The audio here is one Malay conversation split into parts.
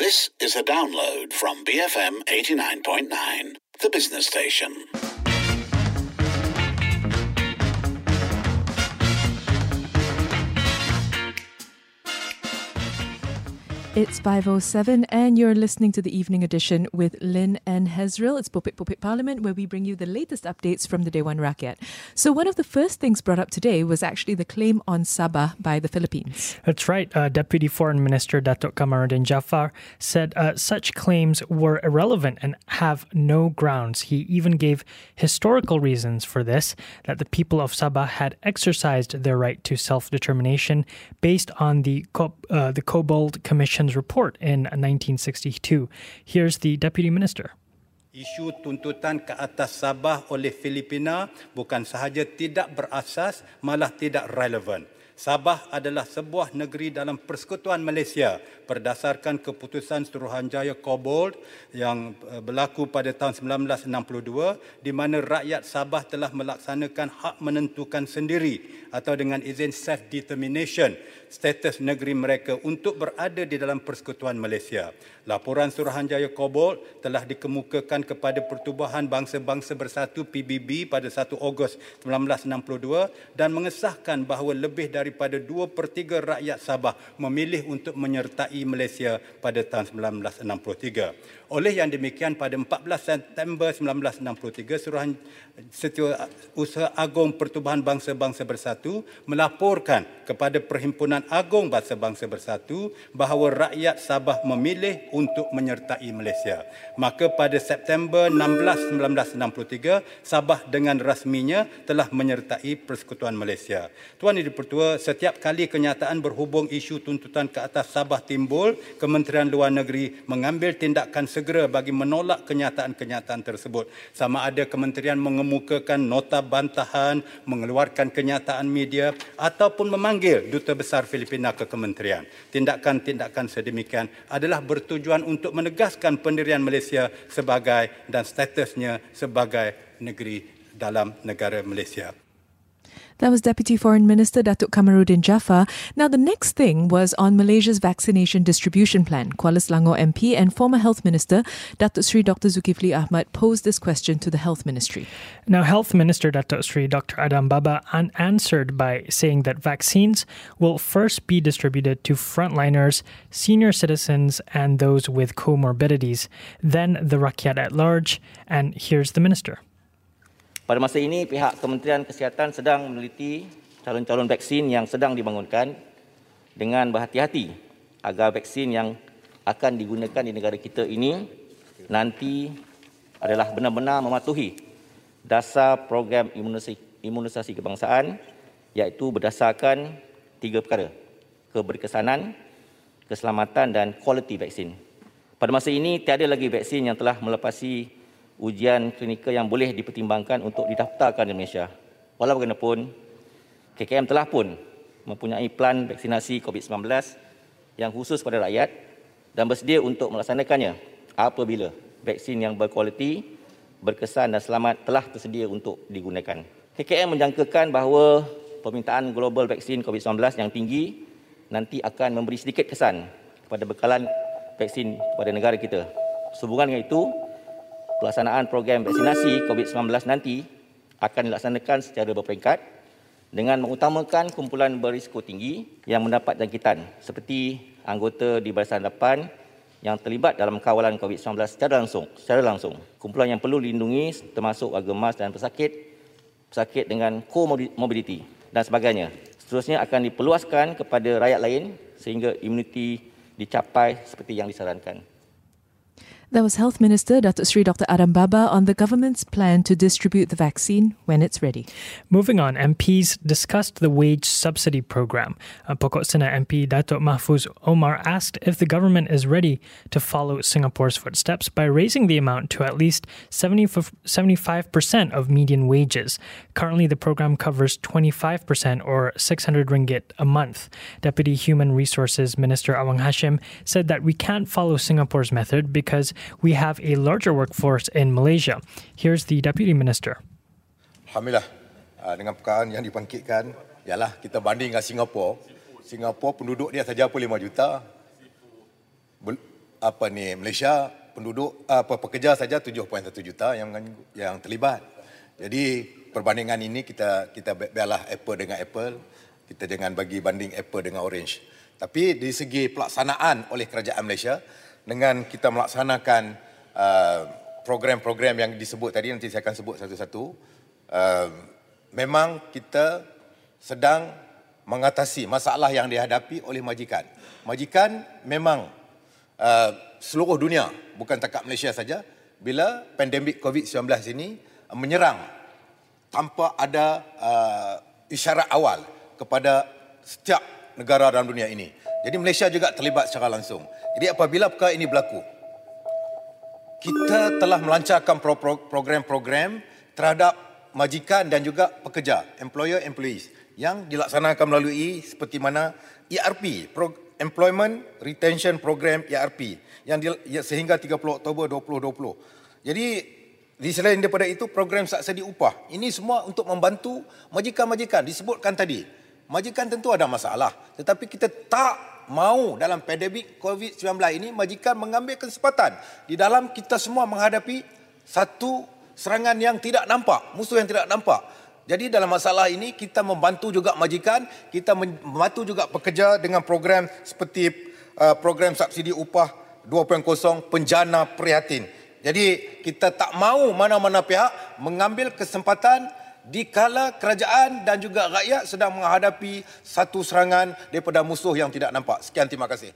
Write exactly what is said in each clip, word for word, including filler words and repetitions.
This is a download from B F M eighty-nine point nine, the business station. It's five oh seven and you're listening to the evening edition with Lynn and Hezril. It's Popik Popik Parliament, where we bring you the latest updates from the Dewan Rakyat. So one of the first things brought up today was actually the claim on Sabah by the Philippines. That's right. Uh, Deputy Foreign Minister Datuk Kamaruddin Jaafar said uh, such claims were irrelevant and have no grounds. He even gave historical reasons for this, that the people of Sabah had exercised their right to self-determination based on the, Co- uh, the Cobbold Commission report in nineteen sixty-two. Here's the Deputy Minister. Isu tuntutan ke atas Sabah oleh Filipina bukan sahaja tidak berasas, malah tidak relevan. Sabah adalah sebuah negeri dalam Persekutuan Malaysia berdasarkan keputusan Suruhanjaya Cobbold yang berlaku pada tahun sembilan belas enam puluh dua, di mana rakyat Sabah telah melaksanakan hak menentukan sendiri atau dengan izin self-determination status negeri mereka untuk berada di dalam Persekutuan Malaysia. Laporan Suruhanjaya Cobbold telah dikemukakan kepada Pertubuhan Bangsa-Bangsa Bersatu P B B pada satu Ogos sembilan belas enam puluh dua dan mengesahkan bahawa lebih daripada dua per tiga rakyat Sabah memilih untuk menyertai Malaysia pada tahun sembilan belas enam puluh tiga. Oleh yang demikian, pada empat belas September sembilan belas enam puluh tiga, Setiausaha Agung Pertubuhan Bangsa-Bangsa Bersatu melaporkan kepada Perhimpunan Agung Bangsa-Bangsa Bersatu bahawa rakyat Sabah memilih untuk menyertai Malaysia. Maka pada September enam belas sembilan belas enam puluh tiga, Sabah dengan rasminya telah menyertai Persekutuan Malaysia. Tuan Yang di-Pertua, setiap kali kenyataan berhubung isu tuntutan ke atas Sabah timbul, Kementerian Luar Negeri mengambil tindakan segera bagi menolak kenyataan-kenyataan tersebut. Sama ada kementerian mengemukakan nota bantahan, mengeluarkan kenyataan media ataupun memanggil Duta Besar Filipina ke kementerian. Tindakan-tindakan sedemikian adalah bertujuan untuk menegaskan pendirian Malaysia sebagai dan statusnya sebagai negeri dalam negara Malaysia. That was Deputy Foreign Minister Datuk Kamaruddin Jaafar. Now, the next thing was on Malaysia's vaccination distribution plan. Kuala Selangor M P and former Health Minister Datuk Seri Doctor Zulkifli Ahmad posed this question to the Health Ministry. Now, Health Minister Datuk Seri Doctor Adam Baba un- answered by saying that vaccines will first be distributed to frontliners, senior citizens, and those with comorbidities, then the rakyat at large. And here's the Minister. Pada masa ini, pihak Kementerian Kesihatan sedang meneliti calon-calon vaksin yang sedang dibangunkan dengan berhati-hati agar vaksin yang akan digunakan di negara kita ini nanti adalah benar-benar mematuhi dasar program imunisasi, imunisasi kebangsaan, iaitu berdasarkan tiga perkara: keberkesanan, keselamatan dan kualiti vaksin. Pada masa ini, tiada lagi vaksin yang telah melepasi ujian klinikal yang boleh dipertimbangkan untuk didaftarkan di Malaysia. Walau bagaimanapun, K K M telah pun mempunyai plan vaksinasi COVID sembilan belas yang khusus pada rakyat dan bersedia untuk melaksanakannya apabila vaksin yang berkualiti, berkesan dan selamat telah tersedia untuk digunakan. K K M menjangkakan bahawa permintaan global vaksin COVID sembilan belas yang tinggi nanti akan memberi sedikit kesan kepada bekalan vaksin pada negara kita. Sehubungan dengan itu, pelaksanaan program vaksinasi COVID sembilan belas nanti akan dilaksanakan secara berperingkat dengan mengutamakan kumpulan berisiko tinggi yang mendapat jangkitan seperti anggota di Barisan Hadapan yang terlibat dalam kawalan COVID sembilan belas secara langsung. Secara langsung. Kumpulan yang perlu dilindungi termasuk warga emas dan pesakit, pesakit dengan comorbidity dan sebagainya. Seterusnya akan diperluaskan kepada rakyat lain sehingga imuniti dicapai seperti yang disarankan. That was Health Minister Datuk Seri Doctor Adam Baba on the government's plan to distribute the vaccine when it's ready. Moving on, M Ps discussed the wage subsidy program. Uh, Pokok Sena M P Datuk Mahfuz Omar asked if the government is ready to follow Singapore's footsteps by raising the amount to at least seventy-five percent of median wages. Currently, the program covers twenty-five percent or six hundred ringgit a month. Deputy Human Resources Minister Awang Hashim said that we can't follow Singapore's method because we have a larger workforce in Malaysia. Here's the Deputy Minister. Alhamdulillah, dengan perkara yang dibangkitkan, ialah kita banding dengan Singapura. Singapura penduduk dia saja pun lima juta. apa ni Malaysia penduduk apa pekerja saja tujuh perpuluhan satu juta yang yang terlibat. Jadi perbandingan ini kita kita biarlah Apple dengan Apple, kita jangan bagi banding Apple dengan Orange. Tapi di segi pelaksanaan oleh kerajaan Malaysia dengan kita melaksanakan uh, program-program yang disebut tadi, nanti saya akan sebut satu-satu, uh, memang kita sedang mengatasi masalah yang dihadapi oleh majikan. Majikan memang uh, seluruh dunia, bukan takat Malaysia saja, bila pandemik covid sembilan belas ini menyerang tanpa ada uh, isyarat awal kepada setiap negara dalam dunia ini. Jadi Malaysia juga terlibat secara langsung. Jadi apabila perkara ini berlaku, kita telah melancarkan program-program terhadap majikan dan juga pekerja, employer-employees, yang dilaksanakan melalui seperti mana E R P, Employment Retention Program E R P, yang di, sehingga tiga puluh Oktober dua ribu dua puluh. Jadi, di selain daripada itu, program subsidi upah. Ini semua untuk membantu majikan-majikan. Disebutkan tadi, majikan tentu ada masalah. Tetapi kita tak mahu dalam pandemik covid sembilan belas ini, majikan mengambil kesempatan. Di dalam kita semua menghadapi satu serangan yang tidak nampak, musuh yang tidak nampak. Jadi dalam masalah ini kita membantu juga majikan, kita membantu juga pekerja dengan program seperti uh, program subsidi upah dua titik kosong penjana prihatin. Jadi kita tak mahu mana-mana pihak mengambil kesempatan dikala kerajaan dan juga rakyat sedang menghadapi satu serangan daripada musuh yang tidak nampak. Sekian, terima kasih.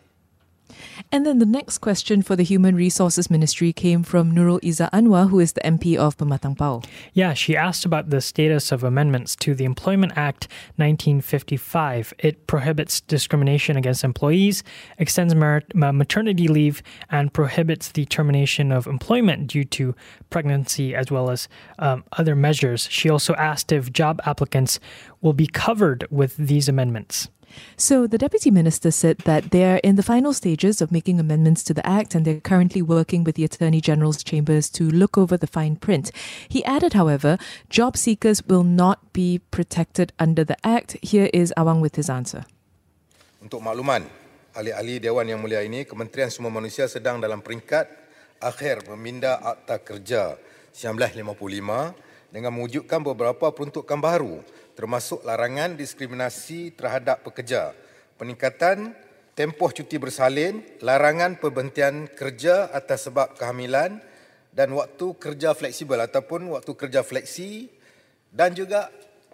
And then the next question for the Human Resources Ministry came from Nurul Izzah Anwar, who is the M P of Pematang Pau. Yeah, she asked about the status of amendments to the Employment Act nineteen fifty-five. It prohibits discrimination against employees, extends mer- maternity leave, and prohibits the termination of employment due to pregnancy, as well as um, other measures. She also asked if job applicants will be covered with these amendments. So the Deputy Minister said that they're in the final stages of making amendments to the Act, and they're currently working with the Attorney General's chambers to look over the fine print. He added, however, job seekers will not be protected under the Act. Here is Awang with his answer. Untuk makluman, ahli-ahli Dewan Yang Mulia ini, Kementerian Sumber Manusia sedang dalam peringkat akhir meminda Akta Kerja seribu sembilan ratus lima puluh lima dengan mewujudkan beberapa peruntukan baru, termasuk larangan diskriminasi terhadap pekerja, peningkatan tempoh cuti bersalin, larangan pemberhentian kerja atas sebab kehamilan dan waktu kerja fleksibel ataupun waktu kerja fleksi, dan juga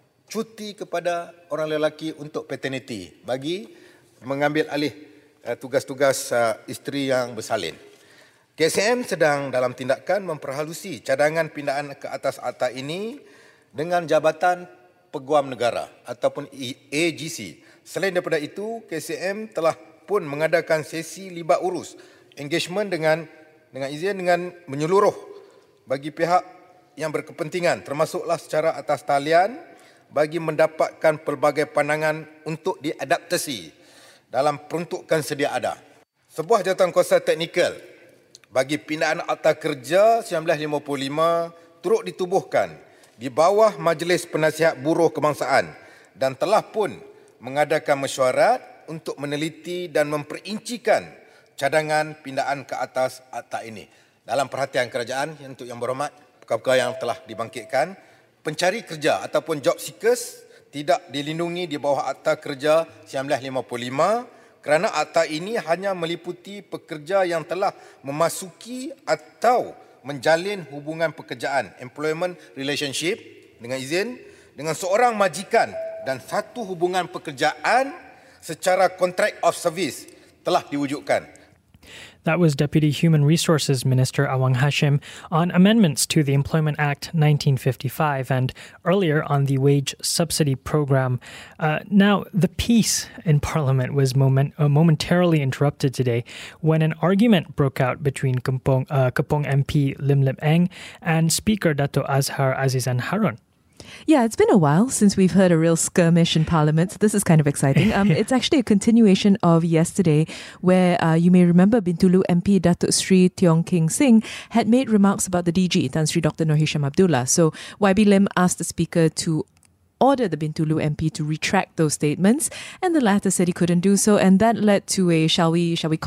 cuti kepada orang lelaki untuk paternity bagi mengambil alih uh, tugas-tugas uh, isteri yang bersalin. K S M sedang dalam tindakan memperhalusi cadangan pindaan ke atas akta ini dengan Jabatan Peguam Negara ataupun A G C. Selain daripada itu, K S M telah pun mengadakan sesi libat urus, engagement dengan dengan izin dengan menyeluruh bagi pihak yang berkepentingan, termasuklah secara atas talian, bagi mendapatkan pelbagai pandangan untuk diadaptasi dalam peruntukan sedia ada. Sebuah jawatankuasa teknikal bagi pindaan Akta Kerja seribu sembilan ratus lima puluh lima turut ditubuhkan di bawah Majlis Penasihat Buruh Kebangsaan dan telah pun mengadakan mesyuarat untuk meneliti dan memperincikan cadangan pindaan ke atas akta ini. Dalam perhatian kerajaan, untuk yang berhormat, perkara yang telah dibangkitkan, pencari kerja ataupun job seekers tidak dilindungi di bawah Akta Kerja seribu sembilan ratus lima puluh lima kerana akta ini hanya meliputi pekerja yang telah memasuki atau menjalin hubungan pekerjaan, employment relationship, dengan izin, dengan seorang majikan dan satu hubungan pekerjaan secara contract of service telah diwujudkan. That was Deputy Human Resources Minister Awang Hashim on amendments to the Employment Act nineteen fifty-five and earlier on the Wage Subsidy Program. Uh, now, the peace in Parliament was moment, uh, momentarily interrupted today when an argument broke out between Kepong, uh, Kepong M P Lim Lip Eng and Speaker Dato Azhar Azizan Harun. Yeah, it's been a while since we've heard a real skirmish in Parliament. This is kind of exciting. Um, it's actually a continuation of yesterday where uh, you may remember Bintulu M P Datuk Sri Tiong King Sing had made remarks about the D G, Tan Sri Doctor Nur Hisham Abdullah. So Y B Lim asked the Speaker to order the Bintulu M P to retract those statements, and the latter said he couldn't do so, and that led to a, shall we, shall we call it,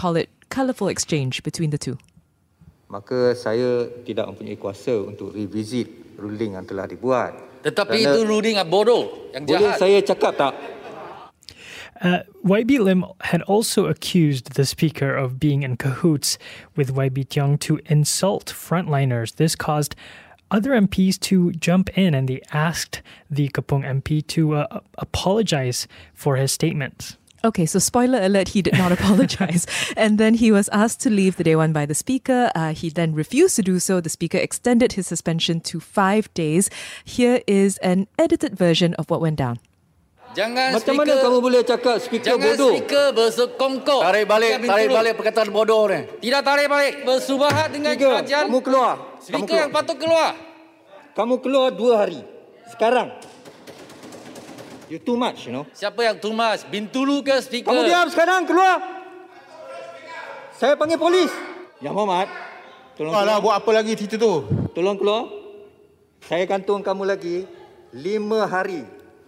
colourful exchange between the two. Maka saya tidak mempunyai kuasa untuk revisit ruling yang telah dibuat. Tetapi itu ruling bodoh yang jahat. Boleh saya cakap tak? Uh, Y B Lim had also accused the speaker of being in cahoots with Y B Tiong to insult frontliners. This caused other M Ps to jump in, and they asked the Kapong M P to uh, apologize for his statements. Okay, so spoiler alert, he did not apologize. And then he was asked to leave the Dewan by the Speaker. Uh, he then refused to do so. The Speaker extended his suspension to five days. Here is an edited version of what went down. Jangan Macam speaker, mana kamu boleh cakap speaker jangan bodoh? Jangan speaker bersekongkok. Tarik balik, tarik balik perkataan bodoh ni. Tidak tarik balik. Bersubahat dengan Speaker, kerajaan. kamu keluar. Speaker kamu keluar. yang patut keluar. Kamu keluar dua hari. Sekarang. You too much, you know. Siapa yang tumas? Bintulu ke speaker? Kamu diam sekarang, keluar. Saya panggil polis. Yang Muhammad, tolong keluar. Alah, buat apa lagi cerita tu? Tolong keluar. Saya gantung kamu lagi lima hari.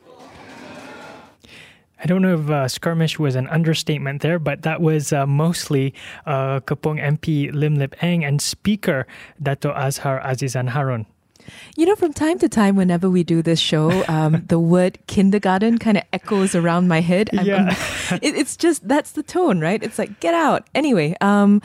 I don't know if uh, skirmish was an understatement there, but that was uh, mostly uh, Kapong M P Lim Lip Eng and Speaker Dato Azhar Azizan Harun. You know, from time to time, whenever we do this show, um, the word kindergarten kind of echoes around my head. I'm, Yeah. I'm, it, it's just, that's the tone, right? It's like, get out. Anyway, um...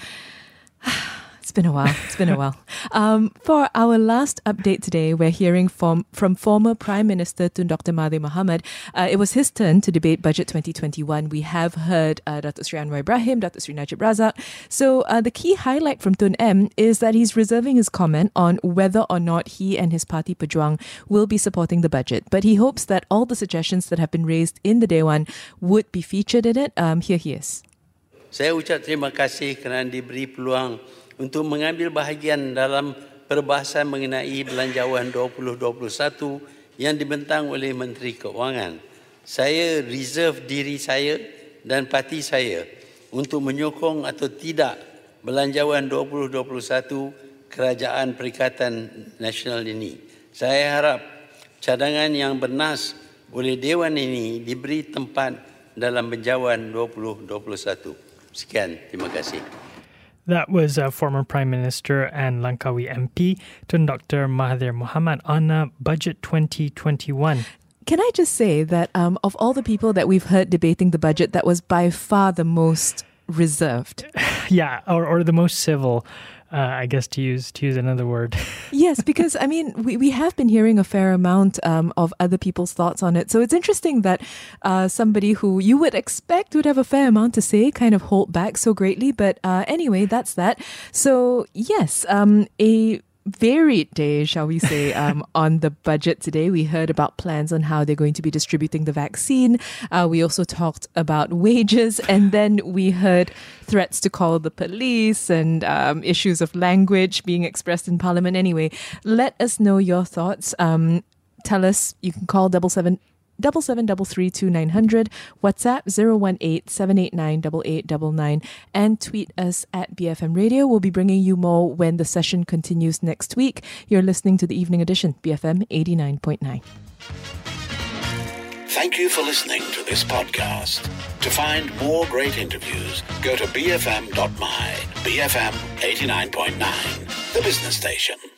It's been a while. It's been a while. Um, for our last update today, we're hearing from, from former Prime Minister Tun Doctor Mahathir Mohamad. Uh, it was his turn to debate Budget twenty twenty-one. We have heard uh, Datuk Seri Anwar Ibrahim, Datuk Seri Najib Razak. So uh, the key highlight from Tun M is that he's reserving his comment on whether or not he and his party Pejuang will be supporting the budget. But he hopes that all the suggestions that have been raised in the Dewan would be featured in it. Um, here he is. Saya ucap terima kasih kerana diberi peluang untuk mengambil bahagian dalam perbahasan mengenai Belanjawan dua ribu dua puluh satu yang dibentang oleh Menteri Keuangan. Saya reserve diri saya dan parti saya untuk menyokong atau tidak Belanjawan dua ribu dua puluh satu Kerajaan Perikatan Nasional ini. Saya harap cadangan yang bernas oleh Dewan ini diberi tempat dalam Belanjawan dua ribu dua puluh satu. Sekian, terima kasih. That was uh, former Prime Minister and Langkawi M P Tun Doctor Mahathir Mohamad on uh, Budget twenty twenty-one. Can I just say that um, of all the people that we've heard debating the budget, that was by far the most reserved. Yeah, or, or the most civil, uh, I guess to use to use another word. Yes, because, I mean, we, we have been hearing a fair amount um, of other people's thoughts on it. So it's interesting that uh, somebody who you would expect would have a fair amount to say kind of hold back so greatly. But uh, anyway, that's that. So, yes, um, a varied day, shall we say, um, on the budget today. We heard about plans on how they're going to be distributing the vaccine. Uh, we also talked about wages, and then we heard threats to call the police and um, issues of language being expressed in Parliament. Anyway, let us know your thoughts. Um, tell us, you can call double seven double seven double three two nine hundred, WhatsApp zero one eight seven eight nine eight eight nine nine, and tweet us at B F M Radio. We'll be bringing you more when the session continues next week. You're listening to the Evening Edition, B F M eighty-nine point nine. Thank you for listening to this podcast. To find more great interviews, go to b f m dot my. B F M eighty-nine point nine, the business station.